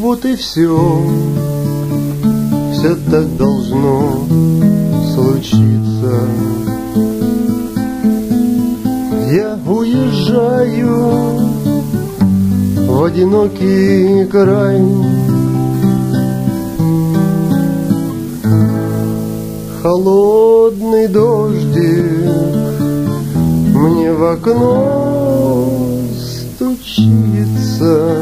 вот и все так должно случиться. Я уезжаю в одинокий край, холодный дождик мне в окно стучится,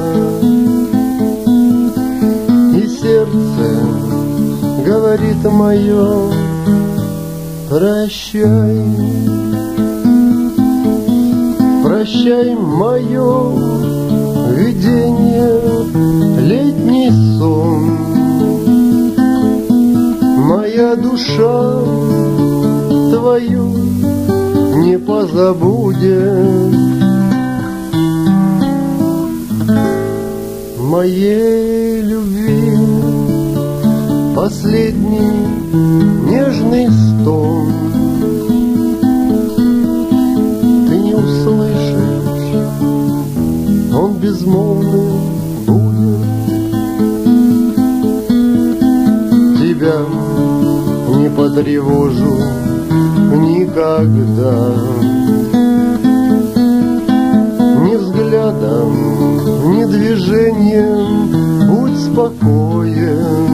и сердце говорит мое: прощай, прощай, мое видение, летний сон. Моя душа твою не позабудет, моей любви последний нежный стон. Ты не услышишь, он безмолвным будет. Тебя не потревожу никогда, ни взглядом, ни движением. Будь спокоен,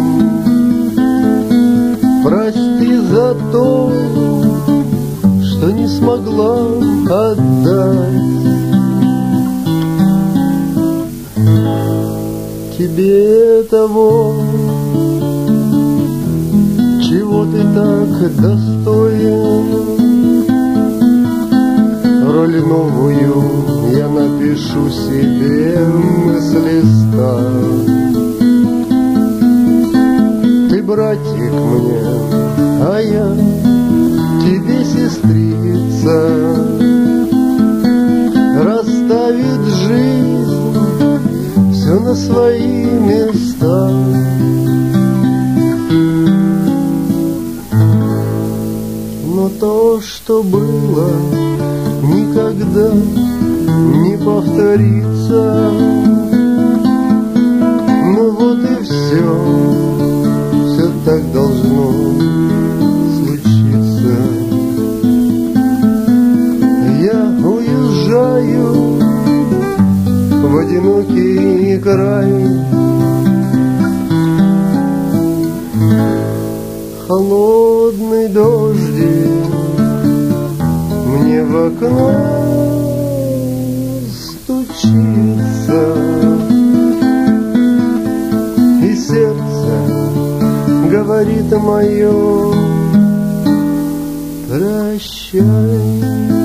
прости за то, что не смогла отдать тебе того, чего ты так достоин. Роль новую я напишу себе с листа. Ты братик мне, а я тебе сестрица. Расставит жизнь все на свои места. Но то, что было, никогда не повторится. Ну вот и все так должно случиться. Я уезжаю в одинокий край, холодный дождик мне в окно стучится, и сердце говорит мое: прощай.